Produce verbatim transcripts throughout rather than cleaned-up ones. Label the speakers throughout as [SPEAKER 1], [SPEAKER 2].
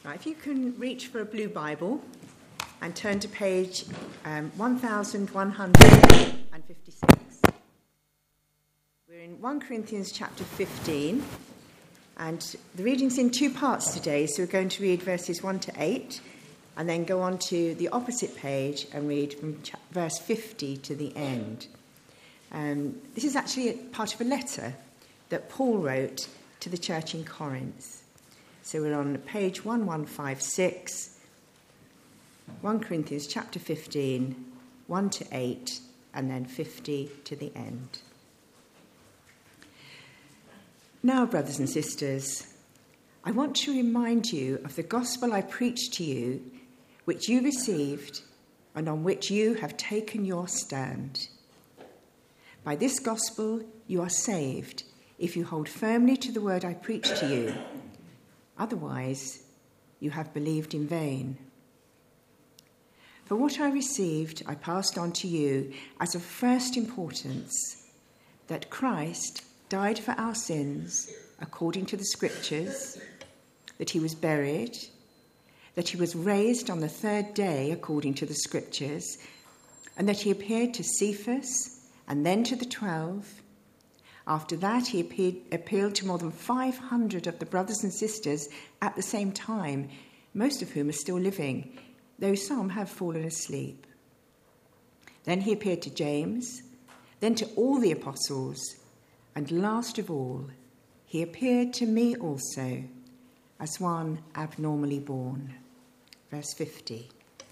[SPEAKER 1] Right, if you can reach for a blue Bible and turn to page um, one thousand one hundred fifty-six. We're in First Corinthians chapter fifteen, and the reading's in two parts today, so we're going to read verses one to eight, and then go on to the opposite page and read from cha- verse fifty to the end. Um, this is actually a part of a letter that Paul wrote to the church in Corinth. So we're on page eleven fifty-six, First Corinthians chapter fifteen, one to eight, and then fifty to the end. Now, brothers and sisters, I want to remind you of the gospel I preached to you, which you received and on which you have taken your stand. By this gospel you are saved if you hold firmly to the word I preached to you. Otherwise, you have believed in vain. For what I received, I passed on to you as of first importance, that Christ died for our sins according to the Scriptures, that he was buried, that he was raised on the third day according to the Scriptures, and that he appeared to Cephas and then to the twelve. After that, he appeared, appealed to more than five hundred of the brothers and sisters at the same time, most of whom are still living, though some have fallen asleep. Then he appeared to James, then to all the apostles, and last of all, he appeared to me also, as one abnormally born. Verse fifty.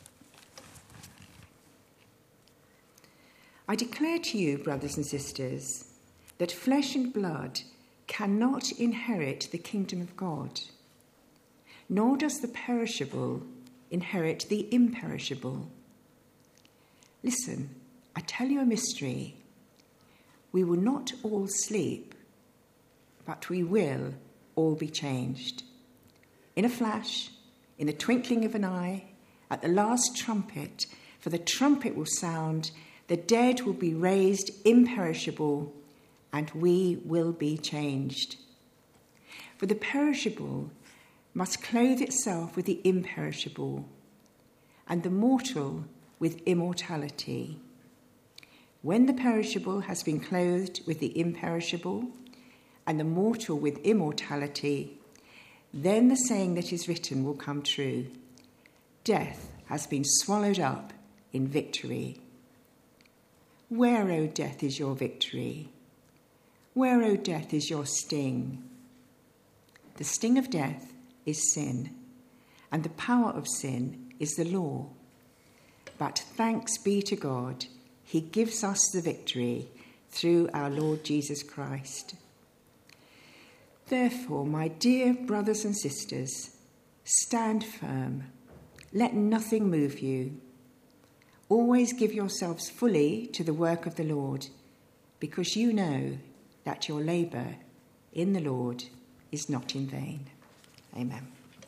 [SPEAKER 1] I declare to you, brothers and sisters, that flesh and blood cannot inherit the kingdom of God, nor does the perishable inherit the imperishable. Listen, I tell you a mystery. We will not all sleep, but we will all be changed. In a flash, in the twinkling of an eye, at the last trumpet, for the trumpet will sound, the dead will be raised imperishable, and we will be changed. For the perishable must clothe itself with the imperishable, and the mortal with immortality. When the perishable has been clothed with the imperishable, and the mortal with immortality, then the saying that is written will come true. Death has been swallowed up in victory. Where, O death, is your victory? Where, O death, is your sting? The sting of death is sin, and the power of sin is the law. But thanks be to God, he gives us the victory through our Lord Jesus Christ. Therefore, my dear brothers and sisters, stand firm. Let nothing move you. Always give yourselves fully to the work of the Lord, because you know that your labour in the Lord is not in vain. Amen.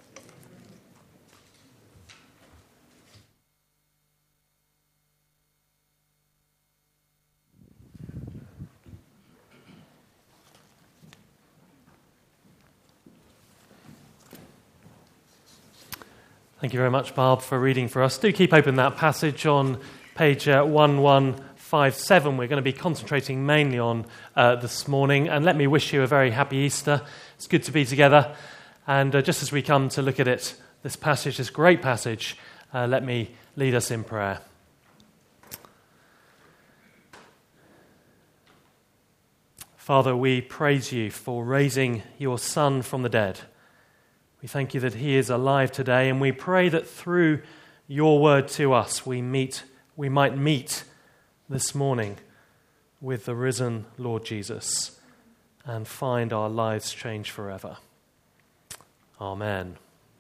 [SPEAKER 2] Thank you very much, Barb, for reading for us. Do keep open that passage on page uh, eleven fifty-seven. We're going to be concentrating mainly on uh, this morning. And let me wish you a very happy Easter. It's good to be together. And uh, just as we come to look at it, this passage, this great passage, uh, let me lead us in prayer. Father, we praise you for raising your Son from the dead. We thank you that he is alive today, and we pray that through your word to us, we meet, we might meet this morning with the risen Lord Jesus and find our lives changed forever. Amen.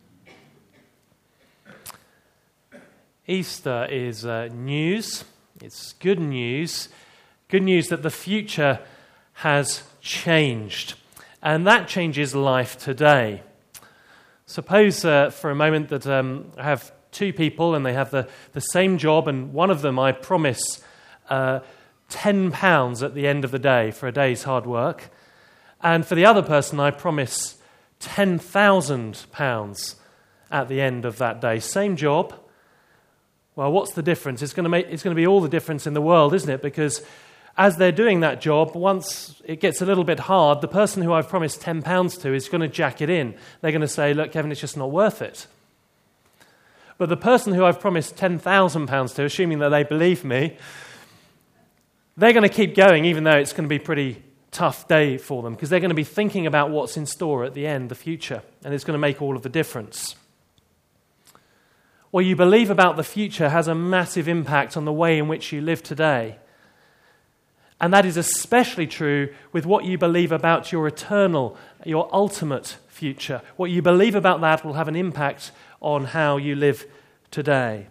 [SPEAKER 2] Easter is uh, news. It's good news. Good news that the future has changed, and that changes life today. Suppose uh, for a moment that um, I have two people and they have the, the same job, and one of them I promise uh, ten pounds at the end of the day for a day's hard work, and for the other person I promise ten thousand pounds at the end of that day. Same job. Well, what's the difference? It's going to make, it's going to be all the difference in the world, isn't it? Because as they're doing that job, once it gets a little bit hard, the person who I've promised ten pounds to is going to jack it in. They're going to say, look, Kevin, it's just not worth it. But the person who I've promised ten thousand pounds to, assuming that they believe me, they're going to keep going, even though it's going to be a pretty tough day for them, because they're going to be thinking about what's in store at the end, the future, and it's going to make all of the difference. What you believe about the future has a massive impact on the way in which you live today. And that is especially true with what you believe about your eternal, your ultimate future. What you believe about that will have an impact on how you live today.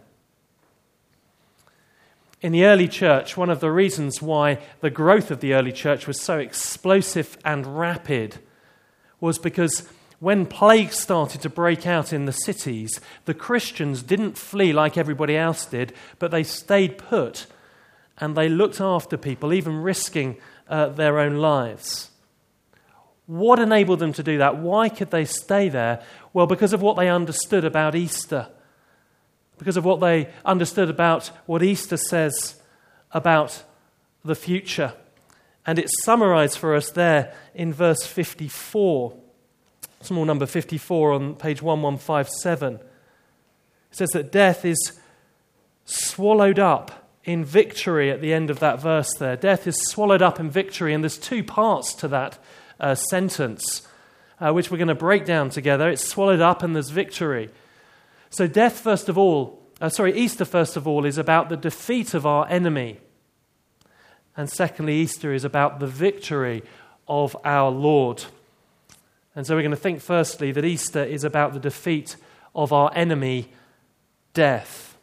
[SPEAKER 2] In the early church, one of the reasons why the growth of the early church was so explosive and rapid was because when plague started to break out in the cities, the Christians didn't flee like everybody else did, but they stayed put and they looked after people, even risking uh, their own lives. What enabled them to do that? Why could they stay there? Well, because of what they understood about Easter. Because of what they understood about what Easter says about the future. And it's summarized for us there in verse fifty-four. Small number fifty-four on page eleven fifty-seven. It says that death is swallowed up in victory at the end of that verse there. Death is swallowed up in victory, and there's two parts to that uh, sentence, uh, which we're going to break down together. It's swallowed up and there's victory. So death, first of all, uh, sorry, Easter, first of all, is about the defeat of our enemy. And secondly, Easter is about the victory of our Lord. And so we're going to think firstly that Easter is about the defeat of our enemy, death.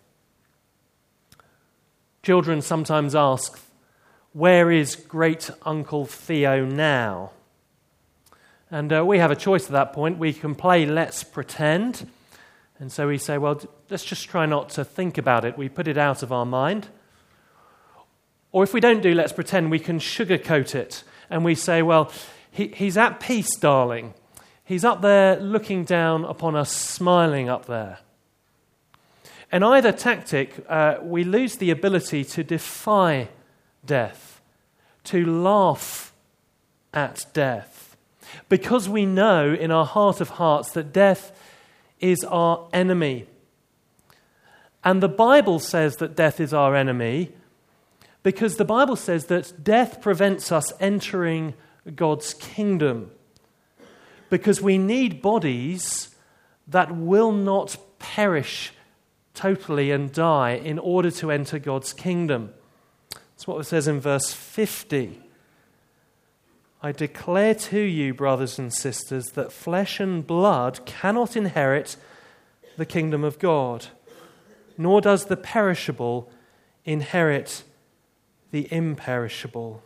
[SPEAKER 2] Children sometimes ask, where is great Uncle Theo now? And uh, we have a choice at that point. We can play Let's Pretend. And so we say, well, let's just try not to think about it. We put it out of our mind. Or if we don't do Let's Pretend, we can sugarcoat it. And we say, well, he, he's at peace, darling. He's up there looking down upon us, smiling up there. In either tactic, uh, we lose the ability to defy death, to laugh at death, because we know in our heart of hearts that death is our enemy. And the Bible says that death is our enemy because the Bible says that death prevents us entering God's kingdom. Because we need bodies that will not perish totally and die in order to enter God's kingdom. That's what it says in verse fifty. I declare to you, brothers and sisters, that flesh and blood cannot inherit the kingdom of God, nor does the perishable inherit the imperishable.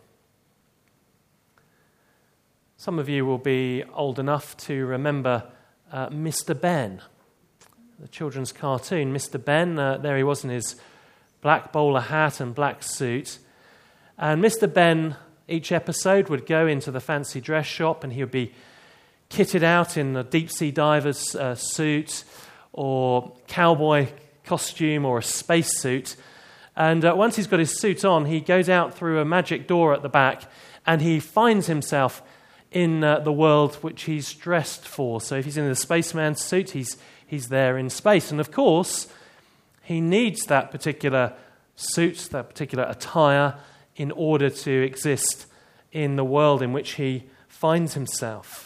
[SPEAKER 2] Some of you will be old enough to remember uh, Mister Ben, the children's cartoon. Mister Ben, uh, there he was in his black bowler hat and black suit. And Mister Ben, each episode, would go into the fancy dress shop and he would be kitted out in a deep-sea diver's uh, suit or cowboy costume or a space suit. And uh, once he's got his suit on, he goes out through a magic door at the back and he finds himself in uh, the world which he's dressed for. So if he's in the spaceman suit, he's he's there in space. And of course, he needs that particular suit, that particular attire, in order to exist in the world in which he finds himself.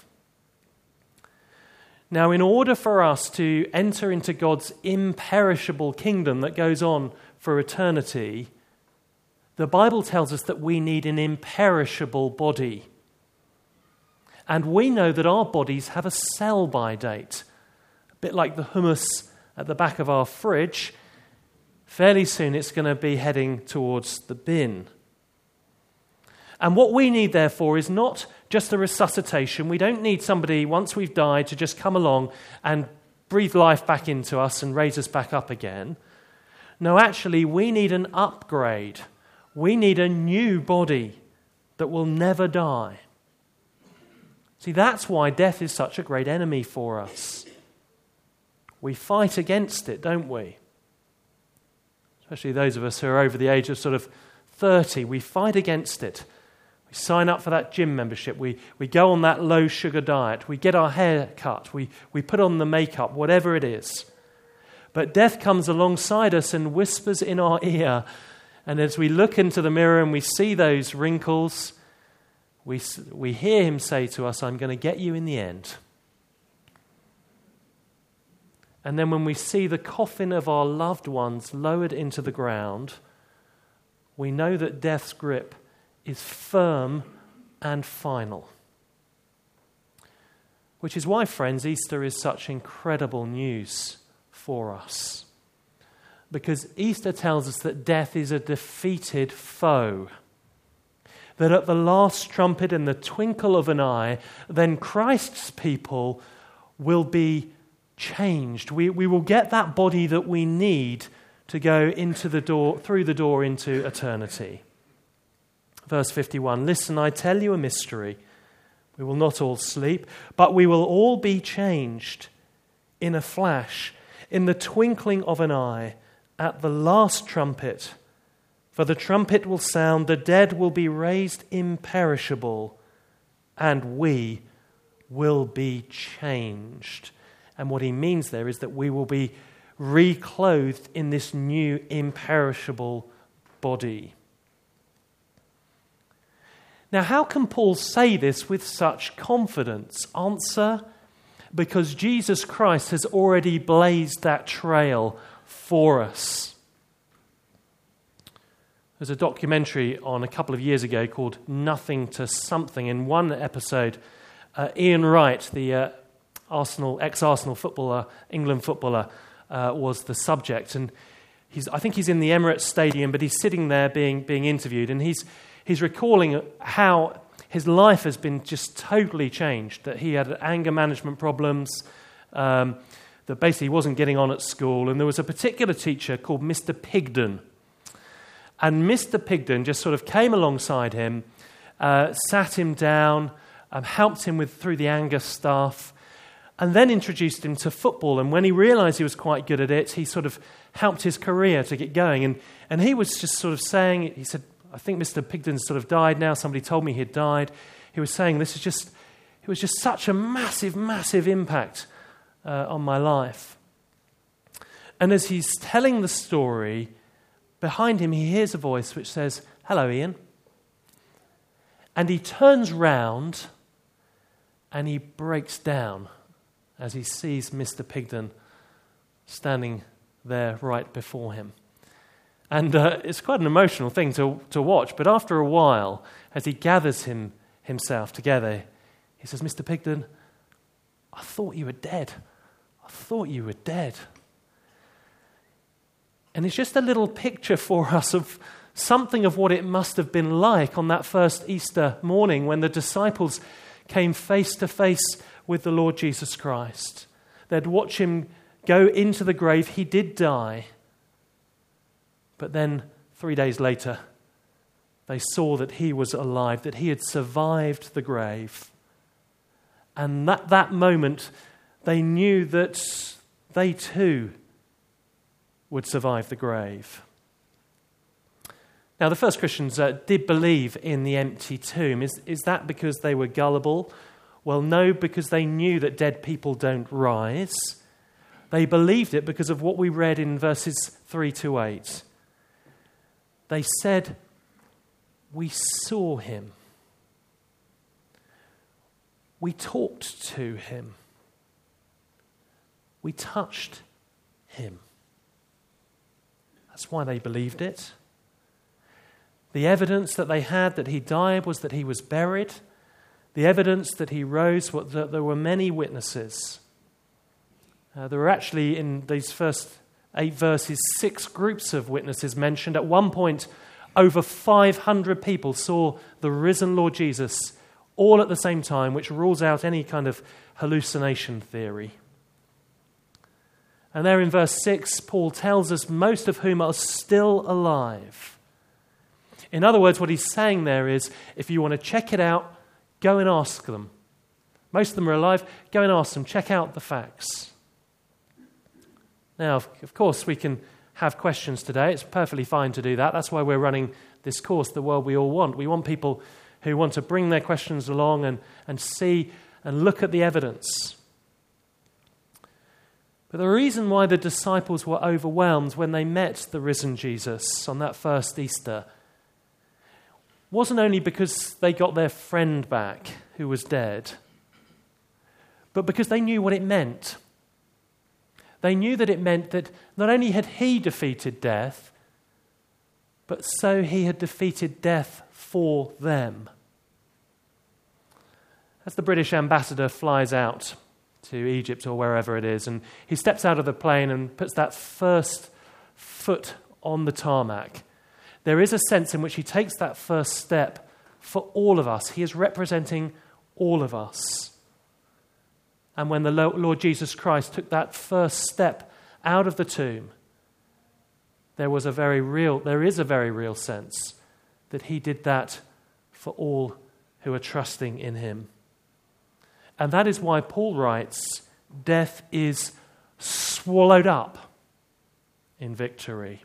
[SPEAKER 2] Now, in order for us to enter into God's imperishable kingdom that goes on for eternity, the Bible tells us that we need an imperishable body. And we know that our bodies have a sell-by date. A bit like the hummus at the back of our fridge. Fairly soon it's going to be heading towards the bin. And what we need, therefore, is not just a resuscitation. We don't need somebody, once we've died, to just come along and breathe life back into us and raise us back up again. No, actually, we need an upgrade. We need a new body that will never die. See, that's why death is such a great enemy for us. we fight against it, don't we? Especially those of us who are over the age of sort of thirty, we fight against it. We sign up for that gym membership. We we go on that low-sugar diet. We get our hair cut. We, we put on the makeup, whatever it is. But death comes alongside us and whispers in our ear. And as we look into the mirror and we see those wrinkles, we, we hear him say to us, I'm going to get you in the end. And then when we see the coffin of our loved ones lowered into the ground, we know that death's grip is firm and final. Which is why, friends, Easter is such incredible news for us. Because Easter tells us that death is a defeated foe. That at the last trumpet, in the twinkle of an eye, then Christ's people will be changed. We, we will get that body that we need to go into the door, through the door into eternity. Verse fifty-one, listen, I tell you a mystery. We will not all sleep, but we will all be changed in a flash, in the twinkling of an eye, at the last trumpet. For the trumpet will sound, the dead will be raised imperishable, and we will be changed. And what he means there is that we will be reclothed in this new imperishable body. Now, how can Paul say this with such confidence? Answer, because Jesus Christ has already blazed that trail for us. There's a documentary on a couple of years ago called Nothing to Something. In one episode, uh, Ian Wright, the uh, Arsenal, ex-Arsenal footballer, England footballer, uh, was the subject. And he's, I think he's in the Emirates Stadium, but he's sitting there being being interviewed, and he's he's recalling how his life has been just totally changed, that he had anger management problems, um, that basically he wasn't getting on at school, and there was a particular teacher called Mister Pigden. And Mister Pigden just sort of came alongside him, uh, sat him down, um, helped him with through the anger stuff, and then introduced him to football. And when he realized he was quite good at it, he sort of helped his career to get going. And and he was just sort of saying, he said, I think Mister Pigden's sort of died now. Somebody told me he'd died. He was saying, this is just, it was just such a massive, massive impact uh, on my life. And as he's telling the story, behind him he hears a voice which says, hello, Ian. And he turns round and he breaks down as he sees Mister Pigden standing there right before him. And uh, it's quite an emotional thing to, to watch, but after a while, as he gathers him himself together, he says, Mister Pigden, I thought you were dead. I thought you were dead. And it's just a little picture for us of something of what it must have been like on that first Easter morning when the disciples came face to face with the Lord Jesus Christ. They'd watch him go into the grave. He did die. But then three days later, they saw that he was alive, that he had survived the grave. And at that moment, they knew that they too would survive the grave. Now, the first Christians uh, did believe in the empty tomb. Is, is that because they were gullible? Well, no, because they knew that dead people don't rise. They believed it because of what we read in verses three to eight. They said, we saw him. We talked to him. We touched him. That's why they believed it. The evidence that they had that he died was that he was buried. The evidence that he rose was that there were many witnesses. Uh, there were actually, in these first eight verses, six groups of witnesses mentioned. At one point, over five hundred people saw the risen Lord Jesus all at the same time, which rules out any kind of hallucination theory. And there in verse six, Paul tells us most of whom are still alive. In other words, what he's saying there is, if you want to check it out, go and ask them. Most of them are alive. Go and ask them. Check out the facts. Now, of, of course, we can have questions today. It's perfectly fine to do that. That's why we're running this course, The World We All Want. We want people who want to bring their questions along and, and see and look at the evidence. But the reason why the disciples were overwhelmed when they met the risen Jesus on that first Easter wasn't only because they got their friend back who was dead, but because they knew what it meant. They knew that it meant that not only had he defeated death, but so he had defeated death for them. As the British ambassador flies out to Egypt or wherever it is, and he steps out of the plane and puts that first foot on the tarmac, there is a sense in which he takes that first step for all of us. He is representing all of us. And when the Lord Jesus Christ took that first step out of the tomb, there was a very real, there is a very real sense that he did that for all who are trusting in him. And that is why Paul writes, death is swallowed up in victory.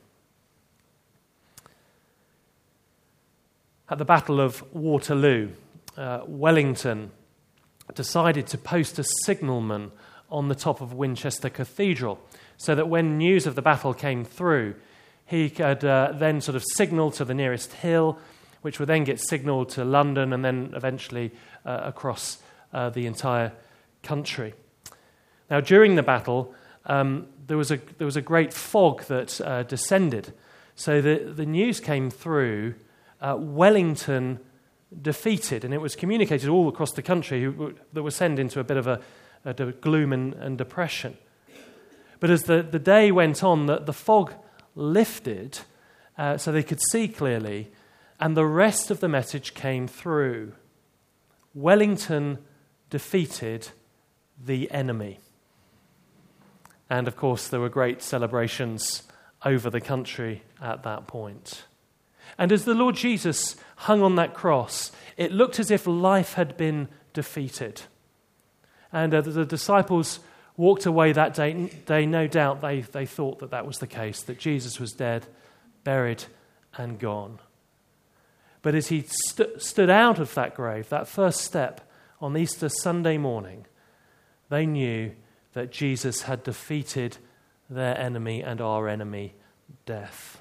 [SPEAKER 2] At the Battle of Waterloo, uh, Wellington decided to post a signalman on the top of Winchester Cathedral so that when news of the battle came through, he could uh, then sort of signal to the nearest hill, which would then get signalled to London and then eventually uh, across uh, the entire country. Now, during the battle, um, there was a there was a great fog that uh, descended, so the the news came through. Uh, Wellington defeated, and it was communicated all across the country who, that was sent into a bit of a, a gloom and, and depression. But as the, the day went on, the, the fog lifted uh, so they could see clearly, and the rest of the message came through. Wellington defeated the enemy. And of course, there were great celebrations over the country at that point. And as the Lord Jesus hung on that cross, it looked as if life had been defeated. And uh, the disciples walked away that day, day no doubt they, they thought that that was the case, that Jesus was dead, buried, and gone. But as he st- stood out of that grave, that first step on Easter Sunday morning, they knew that Jesus had defeated their enemy and our enemy, death.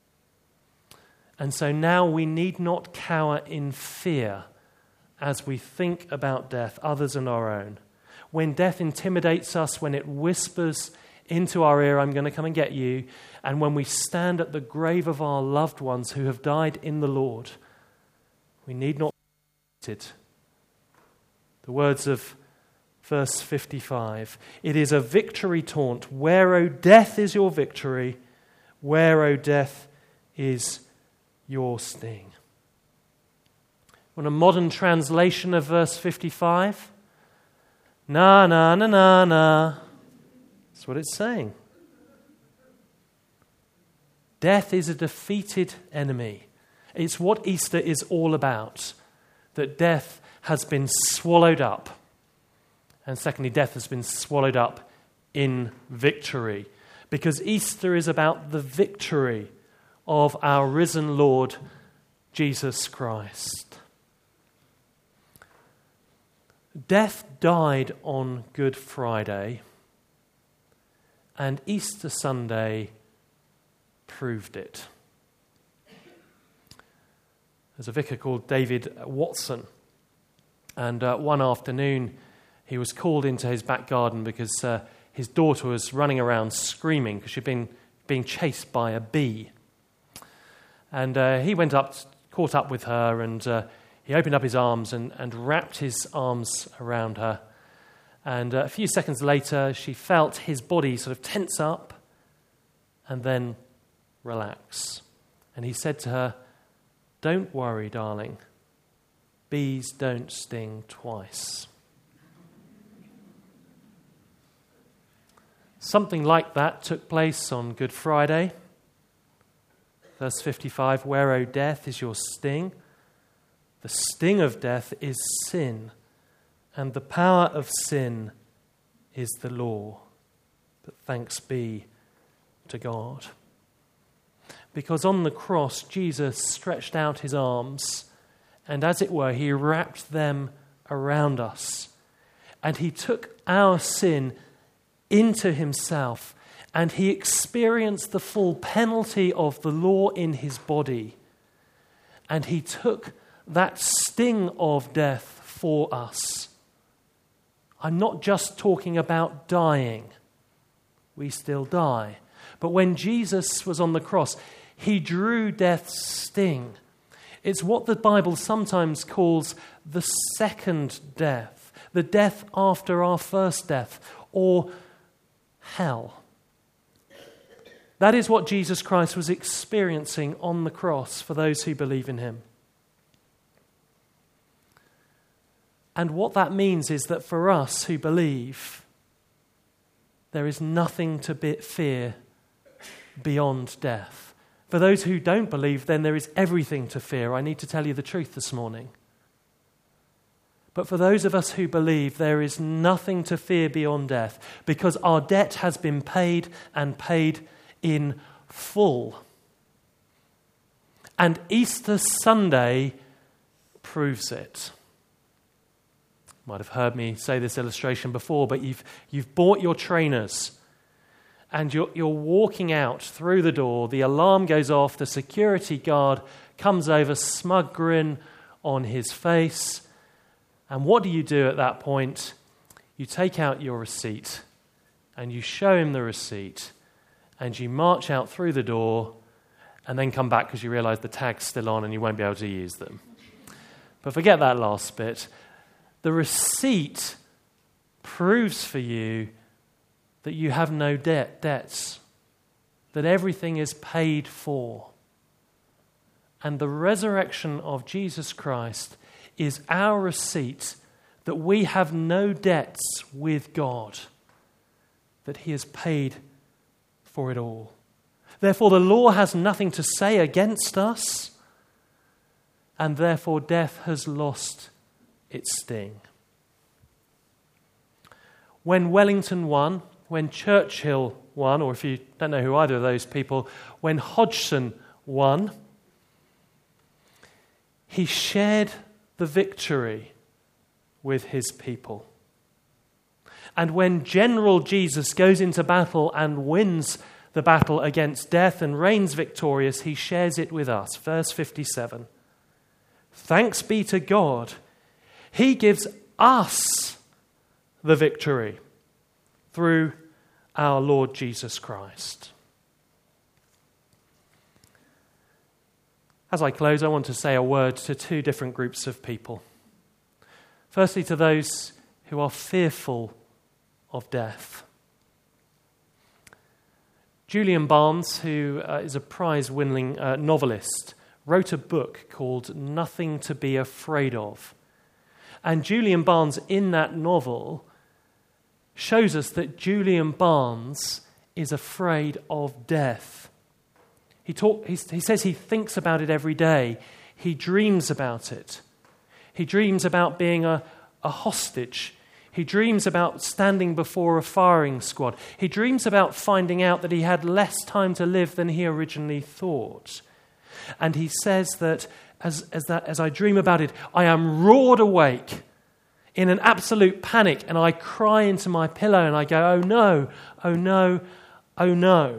[SPEAKER 2] And so now we need not cower in fear as we think about death, others and our own. When death intimidates us, when it whispers into our ear, I'm going to come and get you, and when we stand at the grave of our loved ones who have died in the Lord, we need not be defeated. The words of verse fifty-five, it is a victory taunt. Where, O death, is your victory? Where, O death, is your sting? On a modern translation of verse fifty-five, na, na, na, na, na. That's what it's saying. Death is a defeated enemy. It's what Easter is all about, that death has been swallowed up. And secondly, death has been swallowed up in victory. Because Easter is about the victory of our risen Lord, Jesus Christ. Death died on Good Friday, and Easter Sunday proved it. There's a vicar called David Watson, and uh, one afternoon he was called into his back garden because uh, his daughter was running around screaming because she'd been being chased by a bee. And uh, he went up, caught up with her, and uh, he opened up his arms and, and wrapped his arms around her. And uh, a few seconds later, she felt his body sort of tense up and then relax. And he said to her, "Don't worry, darling. Bees don't sting twice." Something like that took place on Good Friday. Verse fifty-five, where, O death, is your sting? The sting of death is sin, and the power of sin is the law. But thanks be to God. Because on the cross, Jesus stretched out his arms, and as it were, he wrapped them around us. And he took our sin into himself, and he experienced the full penalty of the law in his body. And he took that sting of death for us. I'm not just talking about dying. We still die. But when Jesus was on the cross, he drew death's sting. It's what the Bible sometimes calls the second death, the death after our first death, or hell. That is what Jesus Christ was experiencing on the cross for those who believe in him. And what that means is that for us who believe, there is nothing to be- fear beyond death. For those who don't believe, then there is everything to fear. I need to tell you the truth this morning. But for those of us who believe, there is nothing to fear beyond death, because our debt has been paid and paid in full. And Easter Sunday proves it. You might have heard me say this illustration before, but you've you've bought your trainers and you're, you're walking out through the door. The alarm goes off. The security guard comes over, smug grin on his face. And what do you do at that point? You take out your receipt and you show him the receipt and you march out through the door and then come back because you realize the tag's still on and you won't be able to use them. But forget that last bit. The receipt proves for you that you have no debt, debts, that everything is paid for. And the resurrection of Jesus Christ is our receipt that we have no debts with God, that he has paid for it all. Therefore, the law has nothing to say against us, and therefore death has lost its sting. When Wellington won, when Churchill won, or if you don't know who either of those people, when Hodgson won, he shared the victory with his people. And when General Jesus goes into battle and wins the battle against death and reigns victorious, he shares it with us. Verse fifty-seven. Thanks be to God, he gives us the victory through our Lord Jesus Christ. As I close, I want to say a word to two different groups of people. Firstly, to those who are fearful of death. Julian Barnes, who uh, is a prize-winning uh, novelist, wrote a book called Nothing to Be Afraid of. And Julian Barnes, in that novel, shows us that Julian Barnes is afraid of death. He, talk, he, he says he thinks about it every day. He dreams about it. He dreams about being a, a hostage. He dreams about standing before a firing squad. He dreams about finding out that he had less time to live than he originally thought. And he says that as, as, that, as I dream about it, I am roared awake in an absolute panic, and I cry into my pillow and I go, oh no, oh no, oh no.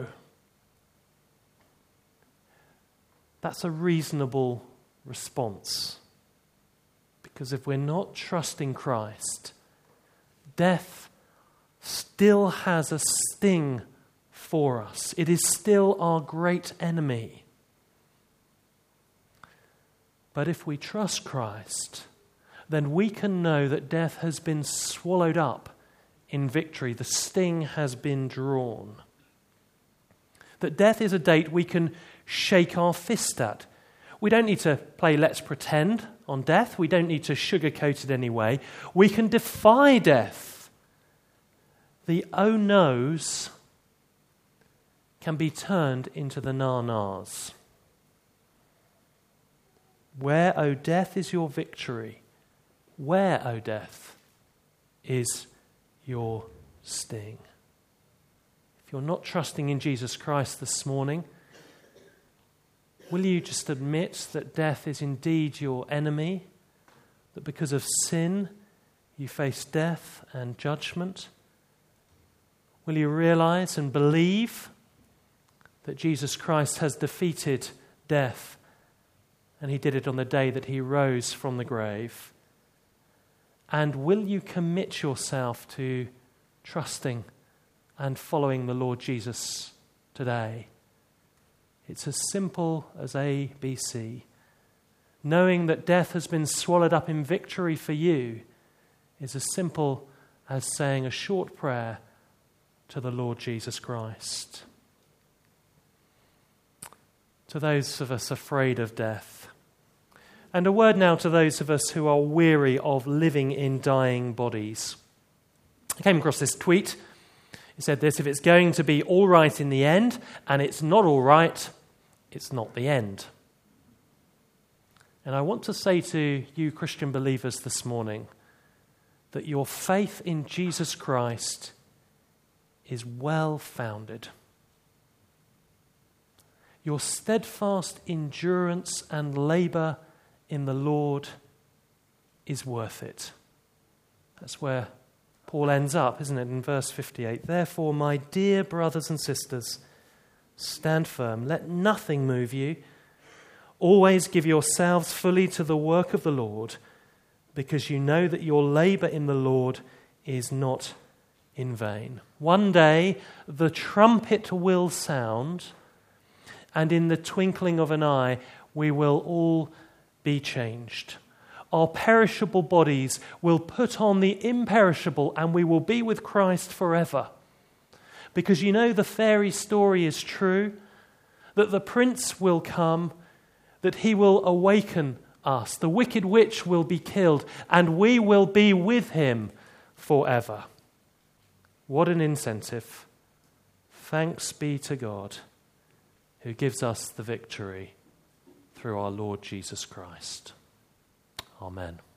[SPEAKER 2] That's a reasonable response. Because if we're not trusting Christ, death still has a sting for us. It is still our great enemy. But if we trust Christ, then we can know that death has been swallowed up in victory. The sting has been drawn. That death is a date we can shake our fist at. We don't need to play let's pretend on death. We don't need to sugarcoat it anyway. We can defy death. The oh no's can be turned into the na-nas. Where, O death, is your victory? Where, O death, is your sting? if you're not trusting in Jesus Christ this morning, will you just admit that death is indeed your enemy, that because of sin you face death and judgment? Will you realize and believe that Jesus Christ has defeated death, and he did it on the day that he rose from the grave? And will you commit yourself to trusting and following the Lord Jesus today? It's as simple as A B C. Knowing that death has been swallowed up in victory for you is as simple as saying a short prayer to the Lord Jesus Christ. To those of us afraid of death, and a word now to those of us who are weary of living in dying bodies. I came across this tweet. It said this: if it's going to be all right in the end, and it's not all right, it's not the end. And I want to say to you Christian believers this morning that your faith in Jesus Christ is well founded. Your steadfast endurance and labour in the Lord is worth it. That's where Paul ends up, isn't it, in verse fifty-eight? Therefore, my dear brothers and sisters, stand firm. Let nothing move you. Always give yourselves fully to the work of the Lord, because you know that your labour in the Lord is not in vain. One day the trumpet will sound, and in the twinkling of an eye we will all be changed. Our perishable bodies will put on the imperishable, and we will be with Christ forever. Because you know the fairy story is true, that the prince will come, that he will awaken us. The wicked witch will be killed, and we will be with him forever. What an incentive. Thanks be to God, who gives us the victory through our Lord Jesus Christ. Amen.